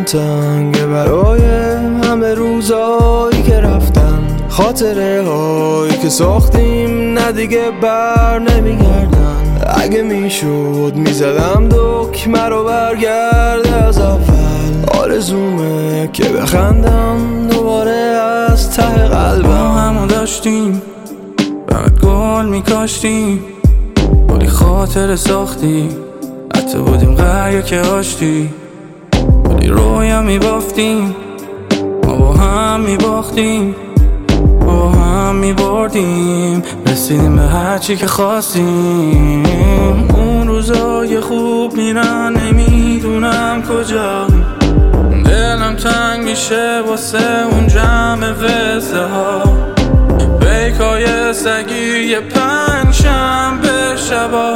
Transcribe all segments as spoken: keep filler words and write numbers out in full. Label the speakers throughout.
Speaker 1: تنگه برای همه روزایی که رفتن، خاطره هایی که ساختیم نه دیگه بر نمیگردن. اگه میشد میزدم دکمه رو برگرده از اول، آرزومه که بخندم دوباره از ته قلبم.
Speaker 2: ما همو داشتیم فقط گل میکاشتیم، بودی خاطر ساختی، حتی بودیم قریه که آشتی، بودی رویا میبافتیم، ما با هم میباختیم، با هم میبردیم، رسیدیم به هرچی که خواستیم. اون روزای خوب میرن نمیدونم کجا، دلم تنگ میشه واسه اون جمع وزه ها، بیکای سگی یه پنج شنبه شبا،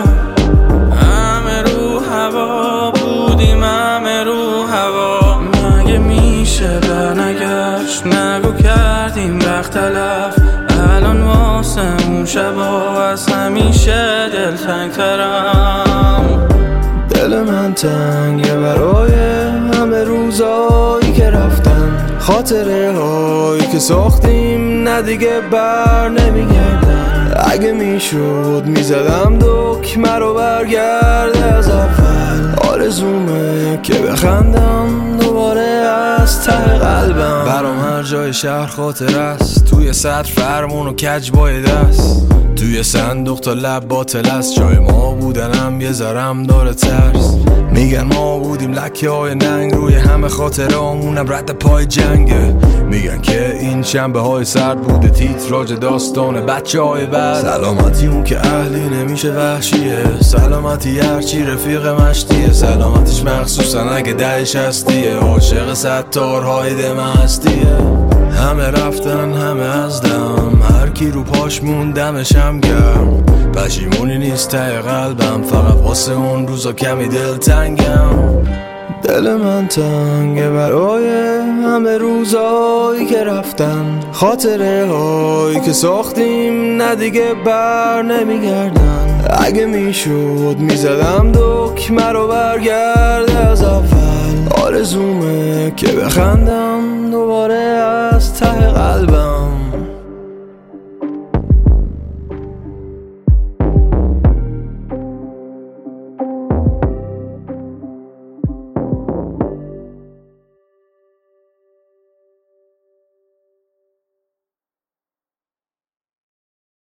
Speaker 2: همه رو هوا بودیم، همه رو هوا. مگه میشه برنگشت، نگو کردیم وقت تلف، الان واسه اون شبا از همیشه دل تنگ ترم.
Speaker 1: دل من تنگه برای همه روزایی که رفتن، خاطره هایی که ساختیم نه دیگه بر نمیگردن. اگه میشد میزدم دکمه رو برگرده از اول، آرزومه که بخندم دوباره از ته قلبم. برام هر جای شهر خاطر است، توی سطر فرمون و کج بای دست، توی صندوق تا لب باطل است، جای ما بودنم یه ذرم داره ترس. میگن ما بودیم لکه های ننگ روی همه خاطره همونم رد پای جنگه، میگن که این شنبه های سرد بوده تیتراژ داستان بچه های بعد. سلامتی اون که اهلی نمیشه وحشیه، سلامتی هرچی رفیق مشتیه، سلامتیش مخصوصا اگه دهش هستیه، عاشق ستارهای دم هستیه. همه رفتن همه از دم، هر کی رو پاش موندمشم گرم، پشیمونی نیست ته قلبم، فقط واسه اون روزا کمی دل تنگم. دل من تنگه برای همه روزایی که رفتن، خاطره هایی که ساختیم نه دیگه بر نمیگردن. اگه میشد میزدم دکمه رو برگرده از اول، آرزومه که بخندم دوباره